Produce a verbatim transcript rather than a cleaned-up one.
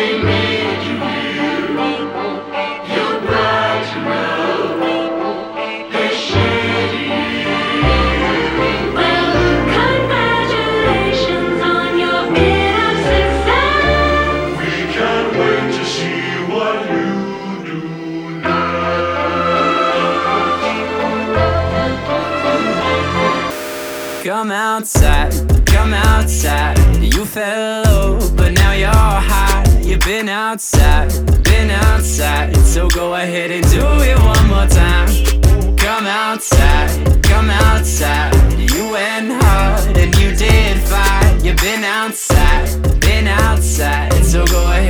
Come outside, come outside. You fell low, but now you're high. You've been outside, been outside. So go ahead and do it one more time. Come outside, come outside. You went hard and you did fine. You've been outside, been outside. So go ahead